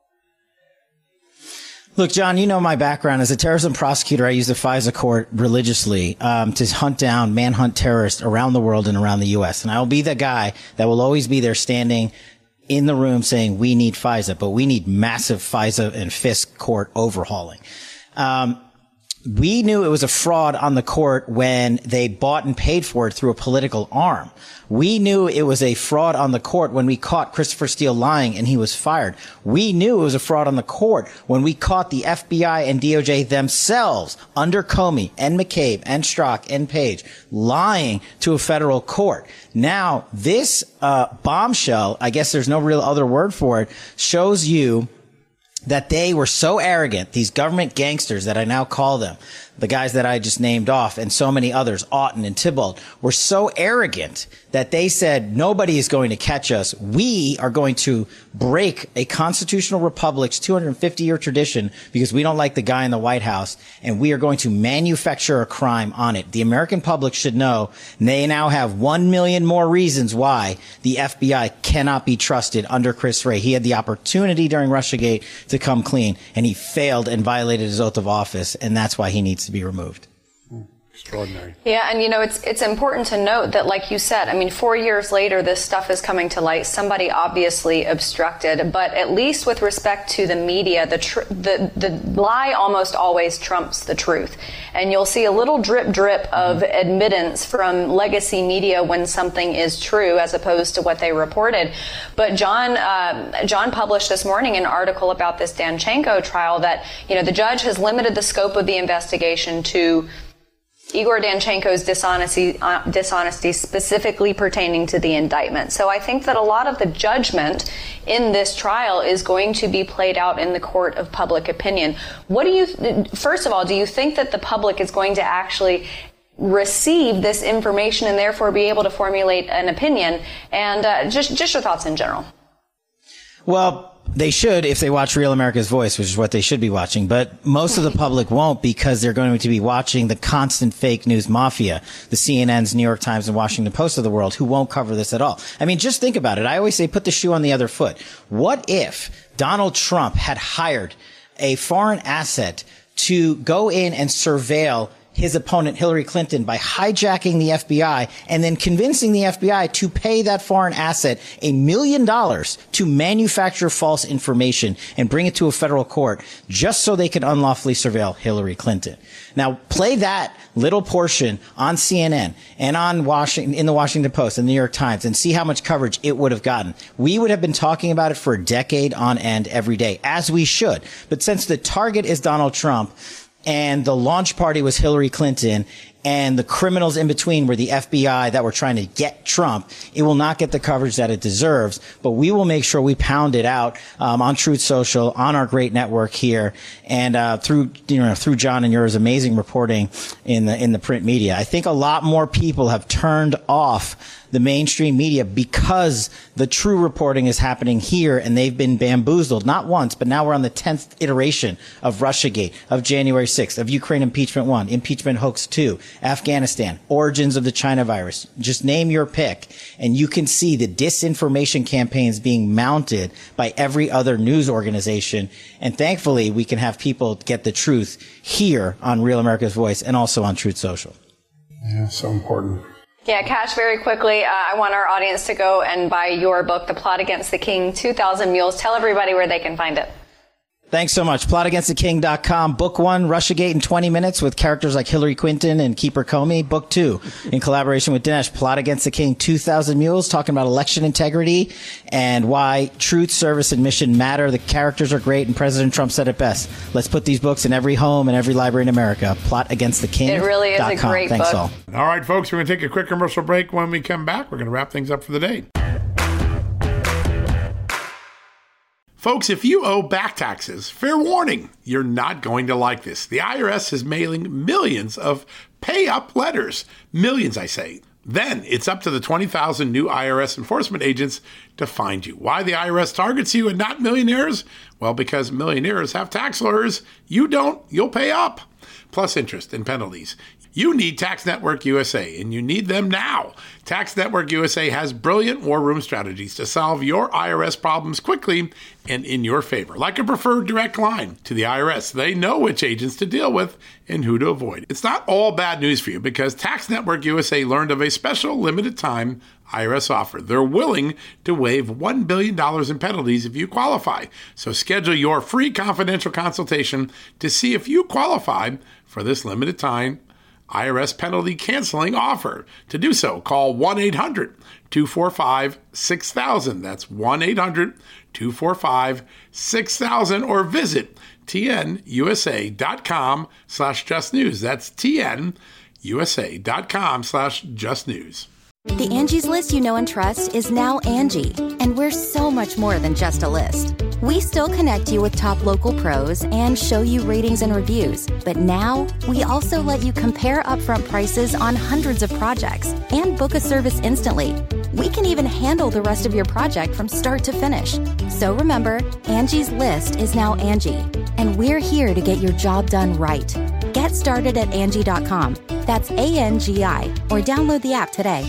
E: Look, John, you know my background. As a terrorism prosecutor, I use the FISA court religiously to hunt down, manhunt terrorists around the world and around the U.S. And I will be the guy that will always be there standing in the room saying we need FISA, but we need massive FISA and FISC court overhauling. We knew it was a fraud on the court when they bought and paid for it through a political arm. We knew it was a fraud on the court when we caught Christopher Steele lying and he was fired. We knew it was a fraud on the court when we caught the FBI and DOJ themselves under Comey and McCabe and Strzok and Page lying to a federal court. Now, this bombshell, I guess there's no real other word for it, shows you that they were so arrogant, these government gangsters that I now call them, the guys that I just named off, and so many others, Auten and Thibault, were so arrogant that they said, nobody is going to catch us. We are going to break a constitutional republic's 250-year tradition because we don't like the guy in the White House, and we are going to manufacture a crime on it. The American public should know they now have 1 million more reasons why the FBI cannot be trusted under Chris Wray. He had the opportunity during Russiagate to come clean, and he failed and violated his oath of office, and that's why he needs to be removed.
A: Extraordinary.
D: Yeah, and it's important to note that, like you said, 4 years later, this stuff is coming to light. Somebody obviously obstructed, but at least with respect to the media, the lie almost always trumps the truth. And you'll see a little drip of admittance from legacy media when something is true as opposed to what they reported. But John published this morning an article about this Danchenko trial that, the judge has limited the scope of the investigation to Igor Danchenko's dishonesty specifically pertaining to the indictment. So I think that a lot of the judgment in this trial is going to be played out in the court of public opinion. First of all, do you think that the public is going to actually receive this information and therefore be able to formulate an opinion? And just your thoughts in general.
E: Well, they should if they watch Real America's Voice, which is what they should be watching. But most of the public won't, because they're going to be watching the constant fake news mafia, the CNNs, New York Times, and Washington Post of the world, who won't cover this at all. I mean, just think about it. I always say put the shoe on the other foot. What if Donald Trump had hired a foreign asset to go in and surveil his opponent, Hillary Clinton, by hijacking the FBI and then convincing the FBI to pay that foreign asset $1 million to manufacture false information and bring it to a federal court just so they can unlawfully surveil Hillary Clinton? Now, play that little portion on CNN and on in the Washington Post and the New York Times and see how much coverage it would have gotten. We would have been talking about it for a decade on end every day, as we should. But since the target is Donald Trump, and the launch party was Hillary Clinton, and the criminals in between were the FBI that were trying to get Trump, it will not get the coverage that it deserves. But we will make sure we pound it out on Truth Social, on our great network here, and through John and yours amazing reporting in the print media. I think a lot more people have turned off the mainstream media because the true reporting is happening here, and they've been bamboozled, not once, but now we're on the 10th iteration of Russiagate, of January 6th, of Ukraine Impeachment 1, Impeachment Hoax 2, Afghanistan, origins of the China virus. Just name your pick, and you can see the disinformation campaigns being mounted by every other news organization. And thankfully, we can have people get the truth here on Real America's Voice and also on Truth Social.
A: Yeah, so important.
D: Yeah, Cash, very quickly, I want our audience to go and buy your book, The Plot Against the King, 2,000 Mules. Tell everybody where they can find it.
E: Thanks so much. PlotAgainstTheKing.com. Book 1, Russiagate in 20 minutes with characters like Hillary Clinton and Keeper Comey. Book 2, in collaboration with Dinesh, Plot Against the King, 2,000 Mules, talking about election integrity and why truth, service, and mission matter. The characters are great, and President Trump said it best. Let's put these books in every home and every library in America. PlotAgainstTheKing.com.
D: It really is a great
E: Thanks
D: book.
E: All
A: right, folks, we're going to take a quick commercial break. When we come back, we're going to wrap things up for the day. Folks, if you owe back taxes, fair warning, you're not going to like this. The IRS is mailing millions of pay-up letters. Millions, I say. Then it's up to the 20,000 new IRS enforcement agents to find you. Why the IRS targets you and not millionaires? Well, because millionaires have tax lawyers. You don't. You'll pay up. Plus interest and penalties. You need Tax Network USA, and you need them now. Tax Network USA has brilliant war room strategies to solve your IRS problems quickly and in your favor. Like a preferred direct line to the IRS. They know which agents to deal with and who to avoid. It's not all bad news for you, because Tax Network USA learned of a special limited time IRS offer. They're willing to waive $1 billion in penalties if you qualify. So schedule your free confidential consultation to see if you qualify for this limited time IRS penalty canceling offer. To do so, call 1-800-245-6000. That's 1-800-245-6000, or visit tnusa.com/justnews. That's tnusa.com/justnews.
F: The Angie's List you know and trust is now Angie, and we're so much more than just a list. We still connect you with top local pros and show you ratings and reviews, but now we also let you compare upfront prices on hundreds of projects and book a service instantly. We can even handle the rest of your project from start to finish. So remember, Angie's List is now Angie, and we're here to get your job done right. Get started at Angie.com. That's ANGI, or download the app today.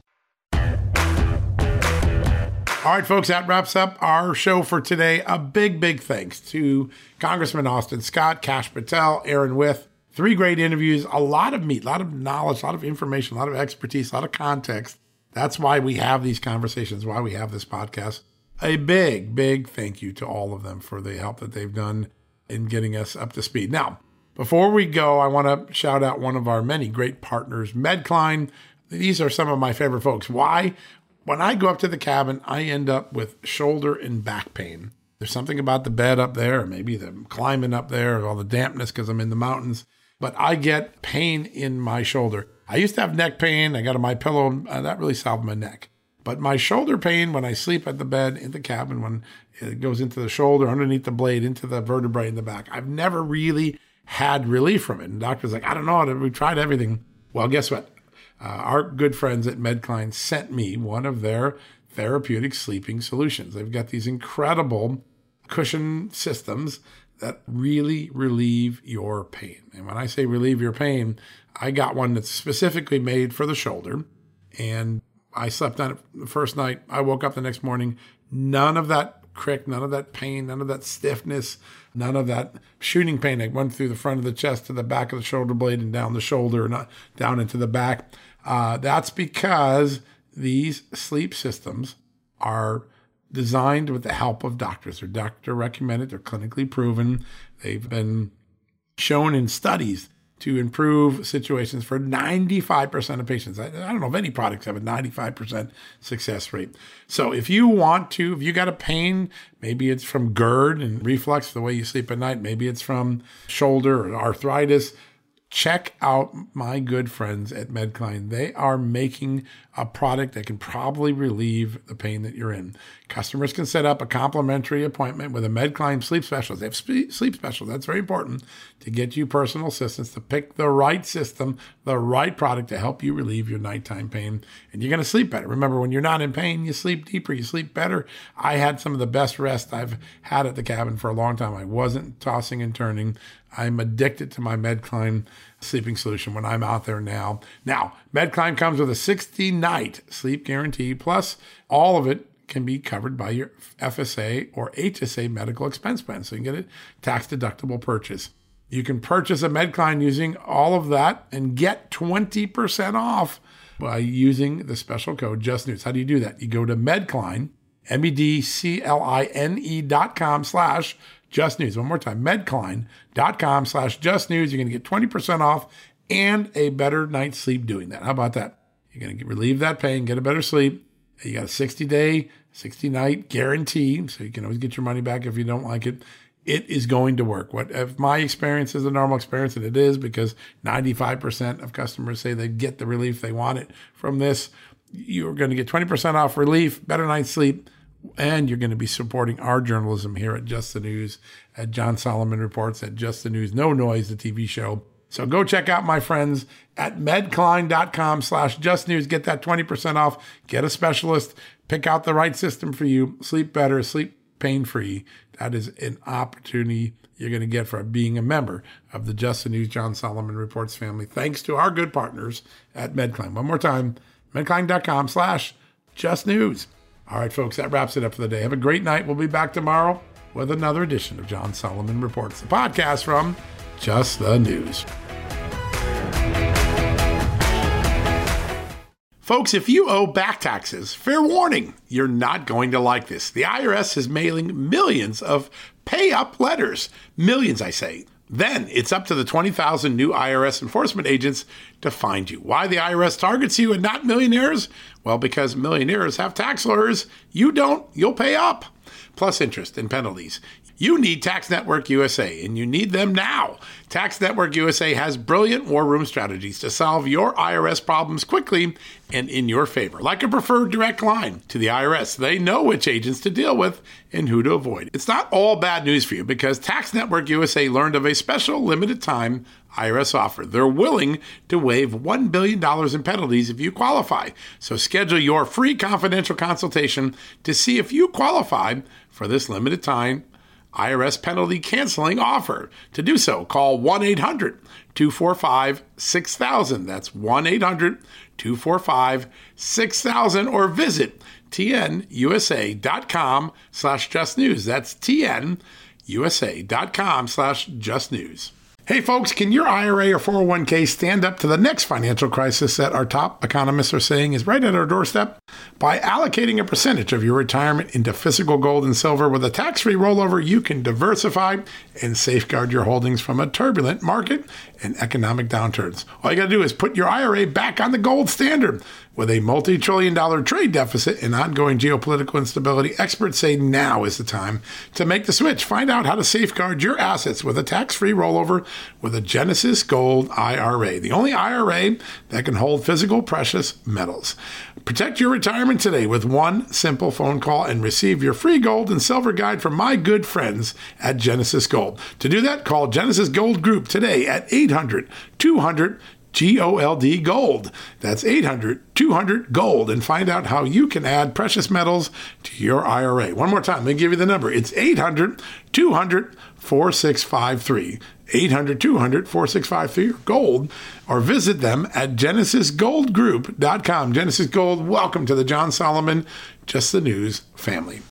A: All right, folks, that wraps up our show for today. A big, big thanks to Congressman Austin Scott, Kash Patel, Aaron Wyth. 3 great interviews, a lot of meat, a lot of knowledge, a lot of information, a lot of expertise, a lot of context. That's why we have these conversations, why we have this podcast. A big, big thank you to all of them for the help that they've done in getting us up to speed. Now, before we go, I want to shout out one of our many great partners, Medcline. These are some of my favorite folks. Why? When I go up to the cabin, I end up with shoulder and back pain. There's something about the bed up there, or maybe the climbing up there, or all the dampness because I'm in the mountains. but I get pain in my shoulder. I used to have neck pain. I got a MyPillow, that really solved my neck. But my shoulder pain when I sleep at the bed in the cabin, when it goes into the shoulder, underneath the blade, into the vertebrae in the back, I've never really had relief from it. And the doctor's like, I don't know, we tried everything. Well, guess what? Our good friends at Medcline sent me one of their therapeutic sleeping solutions. They've got these incredible cushion systems that really relieve your pain. And when I say relieve your pain, I got one that's specifically made for the shoulder. And I slept on it the first night. I woke up the next morning, none of that crick, none of that pain, none of that stiffness, none of that shooting pain that went through the front of the chest to the back of the shoulder blade and down the shoulder, not down into the back. That's because these sleep systems are designed with the help of doctors. They're doctor recommended. They're clinically proven. They've been shown in studies to improve situations for 95% of patients. I don't know if any products have a 95% success rate. So if you got a pain, maybe it's from GERD and reflux, the way you sleep at night, maybe it's from shoulder or arthritis, check out my good friends at Medcline. They are making a product that can probably relieve the pain that you're in. Customers can set up a complimentary appointment with a Medcline sleep specialist. They have sleep specialists. That's very important to get you personal assistance to pick the right system, the right product to help you relieve your nighttime pain. And you're going to sleep better. Remember, when you're not in pain, you sleep deeper, you sleep better. I had some of the best rest I've had at the cabin for a long time. I wasn't tossing and turning. I'm addicted to my Medcline sleeping solution when I'm out there now. Now, Medcline comes with a 60-night sleep guarantee, plus all of it can be covered by your FSA or HSA medical expense plan, so you can get a tax-deductible purchase. You can purchase a Medcline using all of that and get 20% off by using the special code JustNews. How do you do that? You go to Medcline, medcline.com/JustNews. One more time, medcline.com/JustNews. You're going to get 20% off and a better night's sleep doing that. How about that? You're going to relieve that pain, get a better sleep. You got a 60-day, 60-night guarantee, so you can always get your money back if you don't like it. It is going to work. What if my experience is a normal experience, and it is, because 95% of customers say they get the relief they wanted from this, you're going to get 20% off relief, better night's sleep, and you're going to be supporting our journalism here at Just the News, at John Solomon Reports, at Just the News, No Noise, the TV show. So go check out my friends at medcline.com/justnews. Get that 20% off. Get a specialist. Pick out the right system for you. Sleep better. Sleep pain-free. That is an opportunity you're going to get for being a member of the Just the News John Solomon Reports family. Thanks to our good partners at Medcline. One more time, medcline.com/justnews. All right, folks, that wraps it up for the day. Have a great night. We'll be back tomorrow with another edition of John Solomon Reports, the podcast from Just the News. Folks, if you owe back taxes, fair warning, you're not going to like this. The IRS is mailing millions of pay-up letters. Millions, I say. Then it's up to the 20,000 new IRS enforcement agents to find you. Why the IRS targets you and not millionaires? Well, because millionaires have tax lawyers. You don't, you'll pay up. Plus interest and penalties. You need Tax Network USA, and you need them now. Tax Network USA has brilliant war room strategies to solve your IRS problems quickly and in your favor. Like a preferred direct line to the IRS. They know which agents to deal with and who to avoid. It's not all bad news for you, because Tax Network USA learned of a special limited time IRS offer. They're willing to waive $1 billion in penalties if you qualify. So schedule your free confidential consultation to see if you qualify for this limited time IRS penalty canceling offer. To do so, call 1-800-245-6000. That's 1-800-245-6000, or visit tnusa.com/justnews. That's tnusa.com/justnews. Hey folks, can your IRA or 401k stand up to the next financial crisis that our top economists are saying is right at our doorstep? By allocating a percentage of your retirement into physical gold and silver with a tax-free rollover, you can diversify and safeguard your holdings from a turbulent market and economic downturns. All you got to do is put your IRA back on the gold standard. With a multi-trillion-dollar trade deficit and ongoing geopolitical instability, experts say now is the time to make the switch. Find out how to safeguard your assets with a tax-free rollover with a Genesis Gold IRA, the only IRA that can hold physical precious metals. Protect your retirement today with one simple phone call and receive your free gold and silver guide from my good friends at Genesis Gold. To do that, call Genesis Gold Group today at 800-200 GOLD Gold. That's 800-200-GOLD, and find out how you can add precious metals to your IRA. One more time, let me give you the number. It's 800-200-4653. 800-200-4653 gold, or visit them at genesisgoldgroup.com. Genesis Gold, welcome to the John Solomon Just the News family.